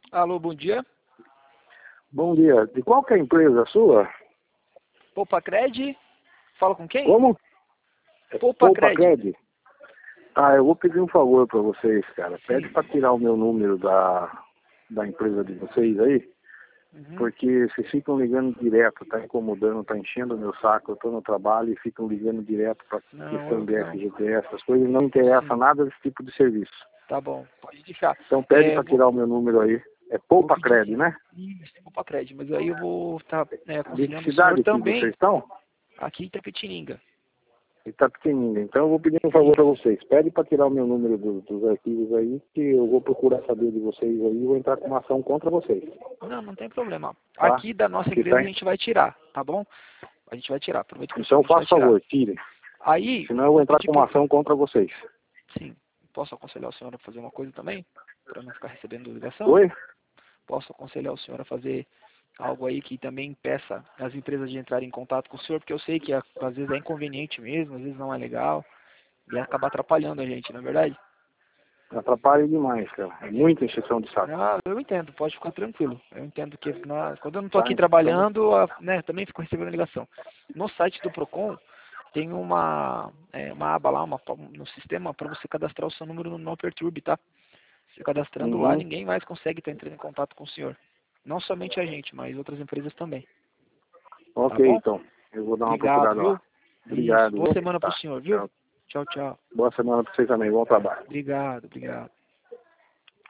Alô, bom dia. Bom dia. De qual que é a empresa sua? Poupa-Cred. Fala com quem? Como? Poupa-Cred. Poupa-Cred. Ah, eu vou pedir um favor para vocês, cara. Pede Sim. para tirar o meu número da empresa de vocês aí, Uhum. porque vocês ficam ligando direto, tá incomodando, tá enchendo o meu saco. Eu tô no trabalho e ficam ligando direto para Não, questão eu de não. FGTS, essas coisas. Não interessa Sim. nada desse tipo de serviço. Tá bom. Pode deixar. Então pede para tirar o meu número aí. É Vou pedir Poupa-Cred, sim. né? Isso, Poupa-Cred. Mas aí eu vou estar De que aconselhando o senhor cidade que vocês também estão? aqui em Itapetininga. Está pequenininho. Então eu vou pedir um favor para Isso. vocês. Pede para tirar o meu número dos arquivos aí, que eu vou procurar saber de vocês aí e vou entrar com uma ação contra vocês. Não, não tem problema. Tá? Aqui da nossa Que empresa tá... a gente vai tirar, tá bom? A gente vai tirar. Aproveita que o senhor Então a gente vai faça tirar. favor, tire. Aí, Senão eu vou vou entrar pedir com uma para... ação contra vocês. Sim. Posso aconselhar o senhor a fazer uma coisa também? Para não ficar recebendo ligação? Oi? Posso aconselhar o senhor a fazer algo aí que também impeça as empresas de entrarem em contato com o senhor, porque eu sei que às vezes é inconveniente mesmo, às vezes não é legal, e acaba atrapalhando a gente, não é verdade? Atrapalha demais, cara. É muita encheção de saco. Não, eu entendo, pode ficar tranquilo. Eu entendo que quando eu não estou Tá? aqui Então, trabalhando, também fico recebendo ligação. No site do Procon tem uma aba lá, no sistema, para você cadastrar o seu número no Não Perturbe, tá? Você cadastrando lá, uhum. ninguém mais consegue estar entrando em contato com o senhor. Não somente a gente, mas outras empresas também. Tá Ok, bom? então. Eu vou dar uma Obrigado, procurada lá. viu? Isso. Obrigado. Boa Viu? semana pro Tá. senhor, viu? Tchau. Tchau, tchau. Boa semana para vocês também. Bom trabalho. Obrigado, obrigado.